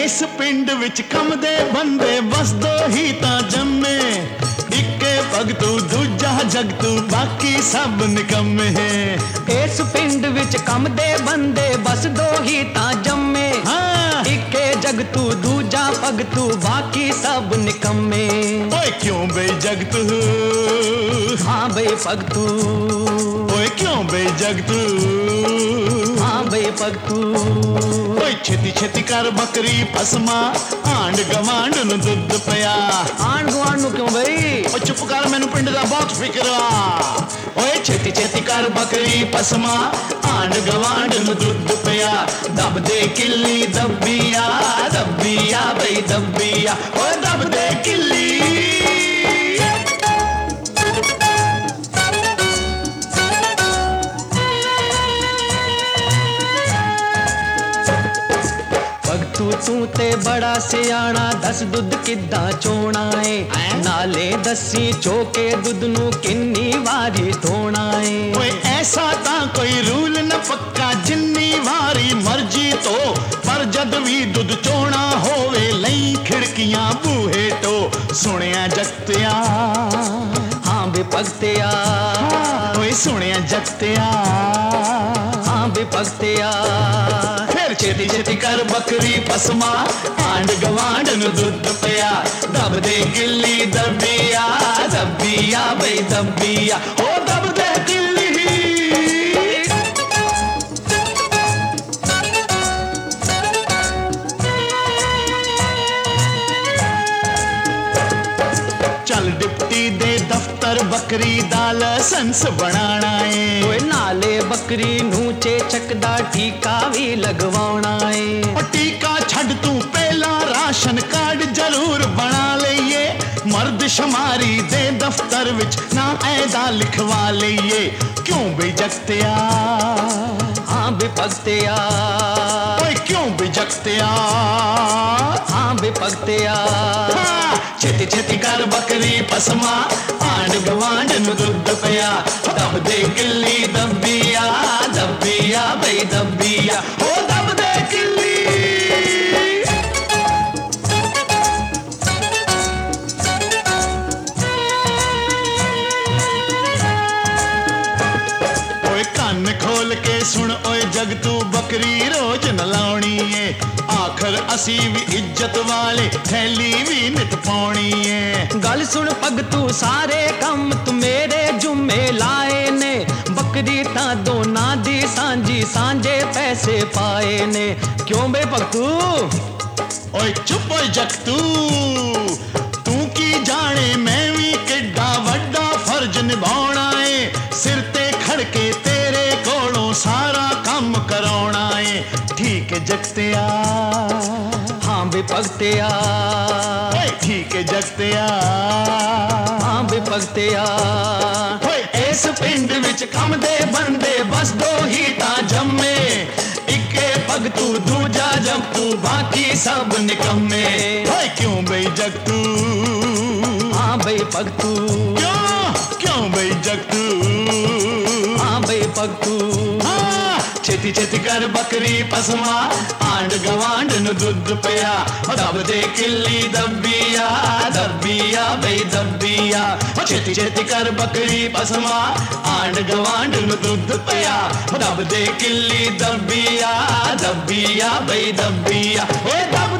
ਇਸ ਪਿੰਡ ਵਿੱਚ ਕੰਮਦੇ ਬੰਦੇ ਬਸ ਦੋ ਹੀ ਤਾਂ ਜੰਮੇ ਇੱਕੇ ਭਗਤੂ ਦੂਜਾ ਜਗਤੂ ਬਾਕੀ ਸਭ ਨਿਕੰਮੇ ਇਸ ਪਿੰਡ ਵਿੱਚ ਕੰਮਦੇ ਬੰਦੇ ਬਸ ਦੋ ਹੀ ਤਾਂ ਜੰਮੇ ਹਾਂ ਇੱਕੇ ਜਗਤੂ ਦੂਜਾ ਭਗਤੂ ਬਾਕੀ ਸਭ ਨਿਕੰਮੇ ਓਏ ਕਿਉਂ ਬਈ ਜਗਤੂ ਹਾਂ ਬਈ ਭਗਤੂ ਓਏ ਕਿਉਂ ਬਈ ਜਗਤੂ ਹਾਂ ਬਈ ਭਗਤੂ ਓਏ ਛੇਤੀ ਛੇਤੀ ਕਰ ਬੱਕਰੀ ਪਸਮਾ ਆਂਡ ਗਵਾਂਡ ਨੂੰ ਦੁੱਧ ਪਿਆ ਆਣ ਗੁਆਂਢ ਨੂੰ ਕਿਉਂ ਬਈ ਓ ਚੁੱਪ ਕਰ ਮੈਨੂੰ ਪਿੰਡ ਦਾ ਬਹੁਤ ਫਿਕਰ ਆ ਓਏ ਛੇਤੀ ਛੇਤੀ ਕਰ ਬੱਕਰੀ ਪਸਮਾ ਆਂਡ ਗਵਾਂਡ ਨੂੰ ਦੁੱਧ ਪਿਆ ਦਬਦੇ ਕਿੱਲੀ ਦੱਬੀਆ ਦੱਬੀਆ ਬਈ ਦੱਬੀਆ ਓਏ ਦਬਦੇ ਕਿੱਲੀ ਭਗਤੂ ਤੂੰ ਤੇ ਬੜਾ ਸਿਆਣਾ ਦੱਸ ਦੁੱਧ ਕਿੱਦਾਂ ਚੋਣਾ ਏ ਨਾਲੇ ਦੱਸੀ ਚੋਕੇ ਦੁੱਧ ਨੂੰ ਕਿੰਨੀ ਵਾਰੀ ਧੋਣਾ ਏ ਓਏ ਐਸਾ ਤਾਂ ਕੋਈ ਰੂਲ ਨਾ ਪੱਕਾ ਜਿੰਨੀ ਵਾਰੀ ਮਰਜ਼ੀ ਧੋ ਪਰ ਜਦ ਵੀ ਦੁੱਧ ਚੋਣਾ ਹੋਵੇ ਲਈ ਖਿੜਕੀਆਂ ਬੂਹੇ ਟੋ ਸੁਣਿਆ ਜਗਤਿਆ ਹਾਂ ਬੇ ਭਗਤਿਆ ਓਏ ਸੁਣਿਆ ਜਗਤਿਆ ਹਾਂ ਬੇ ਭਗਤਿਆ ਫਿਰ ਛੇਤੀ ਛੇਤੀ ਕਰ ਬੱਕਰੀ ਪਸਮਾ ਆਂਡ ਗਵਾਂਡ ਨੂੰ ਦੁੱਧ ਪਿਆ ਦਬਦੇ ਕਿੱਲੀ ਦੱਬੀਆ ਦੱਬੀਆ ਬਈ ਦੱਬੀਆ ਓ ਦਬਦੇ ਕਿੱਲੀ ਚੱਲ ਡਿਪਟੀ ਦੇ ਦਫ਼ਤਰ ਬੱਕਰੀ ਦਾ ਲਾਇਸੈਂਸ ਬਣਾਣਾ ਏ ਓਏ ਨਾਲੇ ਬੱਕਰੀ ਨੂੰ ਚੇਚਕ ਦਾ ਟੀਕਾ ਵੀ ਲਗਵਾਉਣਾ ਏ ਓ ਟੀਕਾ ਛੱਡ ਤੂੰ ਪਹਿਲਾਂ ਰਾਸ਼ਨ ਕਾਰਡ ਜ਼ਰੂਰ ਬਣਾ ਲਈਏ ਮਰਦਸ਼ੁਮਾਰੀ ਦੇ ਦਫ਼ਤਰ ਵਿੱਚ ਨਾ ਐਦਾ ਲਿਖਵਾ ਲਈਏ ਕਿਉਂ ਬਈ ਜਗਤਿਆ ਹਾਂ ਬੇ ਭਗਤਿਆ ਓਏ ਕਿਉਂ ਬਈ ਜਗਤਿਆ ਹਾਂ ਬੇ ਭਗਤਿਆ ਛੇਤੀ ਛੇਤੀ ਕਰ ਬੱਕਰੀ ਪਸਮਾ ਆਂਡ ਗਵਾਂਡ ਨੂੰ ਦੁੱਧ ਪਿਆ ਦਬਦੇ ਕਿੱਲੀ ਦੱਬੀਆ ਦੱਬੀਆ ਬਈ ਦੱਬੀਆ ਓ ਦਬਦੇ ਕਿੱਲੀ ਓਏ ਕੰਨ ਖੋਲ ਕੇ ਸੁਣ ਓਏ ਜਗਤੂ ਬੱਕਰੀ ਰੋਜ਼ ਨਲਾਉਣੀ ਏ ਆਖਰ ਅਸੀਂ ਵੀ ਇੱਜ਼ਤ ਵਾਲੇ ਥੈਲੀ ਵੀ ਨਿਤ ਪਾਉਣੀ ਏ ਗੱਲ ਸੁਣ ਭਗਤੂ ਸਾਰੇ ਕੰਮ ਤੂੰ ਮੇਰੇ ਜੁਮੇ ਲਾਏ ਨੇ ਬੱਕਰੀ ਤਾਂ ਦੋਨਾਂ ਦੀ ਸਾਂਝੀ ਸਾਂਝੇ ਪੈਸੇ ਪਾਏ ਨੇ ਕਿਉਂ ਬੇ ਭਗਤੂ ਓਏ ਚੁੱਪ ਓਏ ਜਗਤੂ ਤੂੰ ਕੀ ਜਾਣੇ ਮੈਂ ਵੀ ਕਿੱਡਾ ਵੱਡਾ ਫਰਜ਼ ਨਿਭਾਉਣਾ ਏ ਸਿਰ ਤੇ ਖੜ ਕੇ ਤੇਰੇ ਕੋਲੋਂ ਸਾਰਾ ਕੰਮ ਕਰਾਉਣਾ ਏ ਠੀਕ ਹੈ ਜਗਤਿਆ ਹਾਂ ਬੇ ਭਗਤਿਆ ਓਏ ਠੀਕ ਹੈ ਜਗਤਿਆ ਹਾਂ ਬੇ ਭਗਤਿਆ ਓਏ ਇਸ ਪਿੰਡ ਵਿੱਚ ਕੰਮਦੇ ਬੰਦੇ ਬਸ ਦੋ ਹੀ ਤਾਂ ਜੰਮੇ ਇੱਕੇ ਭਗਤੂ ਦੂਜਾ ਜਗਤੂ ਬਾਕੀ ਸਭ ਨਿਕੰਮੇ ਓਏ ਕਿਉਂ ਬਈ ਜਗਤੂ ਹਾਂ ਬਈ ਭਗਤੂ ਕਿਉਂ ਬਈ ਜਗਤੂ ਹਾਂ ਬਈ ਭਗਤੂ ਛੇਤੀ ਛੇਤੀ ਕਰ ਬੱਕਰੀ ਪਸਮਾ ਆਂਡ ਗਵਾਂਡ ਨੂੰ ਦੁੱਧ ਪਿਆ ਦਬਦੇ ਕਿੱਲੀ ਦੱਬੀਆ ਦੱਬੀਆ ਬਈ ਦੱਬੀਆ ਛੇਤੀ ਛੇਤੀ ਕਰ ਬੱਕਰੀ ਪਸਮਾ ਆਂਡ ਗਵਾਂਡ ਨੂੰ ਦੁੱਧ ਪਿਆ ਦਬਦੇ ਕਿੱਲੀ ਦੱਬੀਆ ਦੱਬੀਆ ਬਈ ਦੱਬੀਆ ਓਏ ਦੱਬ